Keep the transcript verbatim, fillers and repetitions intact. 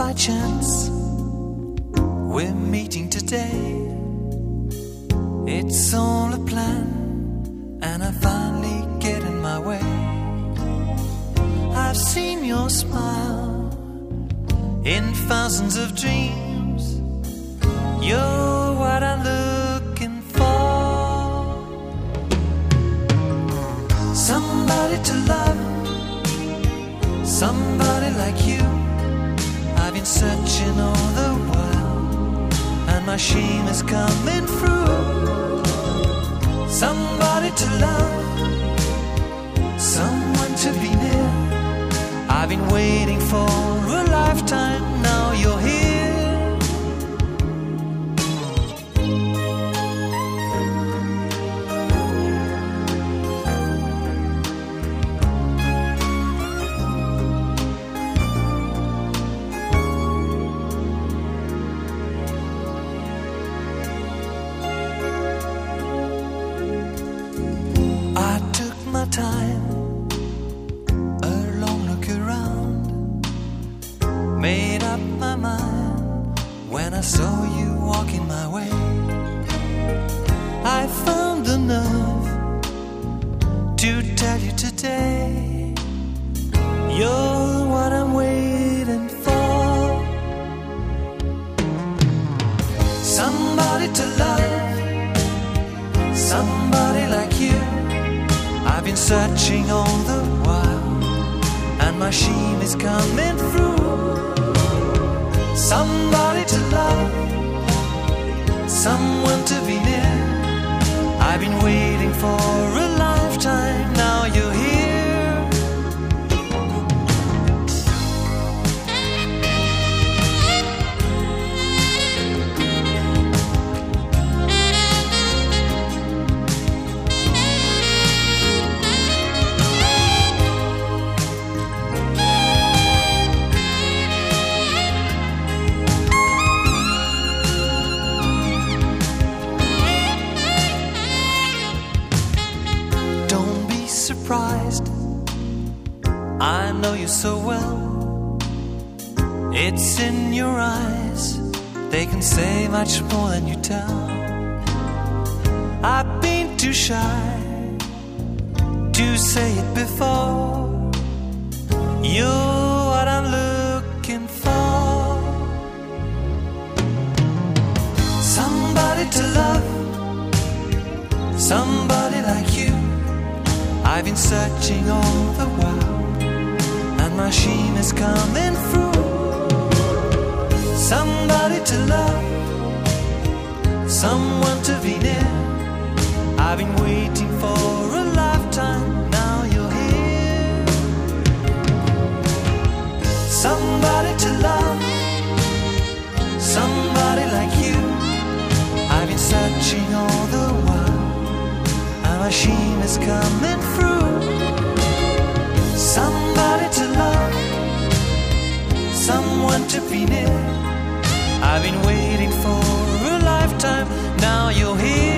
by chance we're meeting today. It's all a plan, and I finally get in my way. I've seen your smile in thousands of dreams. You're what I'm looking for. Somebody to love, somebody like you. I've been searching all the while, and my shame is coming through. Somebody to love, someone to be near. I've been waiting for a lifetime, now you're here. Time, a long look around, made up my mind when I saw you walking my way. I found the nerve to tell you today, you're what I'm waiting for. Somebody to love, somebody like you. I've been searching all the while, and my shame is coming through. Somebody to love, someone to be near. I've been waiting for a lifetime, now you're here. Surprised, I know you so well. It's in your eyes, they can say much more than you tell. I've been too shy to say it before. You're what I'm looking for. Somebody to love, somebody like you. I've been searching all the while, and my shame is coming through. Somebody to love, someone to be near. I've been waiting for a lifetime, now you're here. Somebody to love, somebody like you. I've been searching all the while, and my shame is coming through. Somebody to love, someone to be near. I've been waiting for a lifetime, now you're here.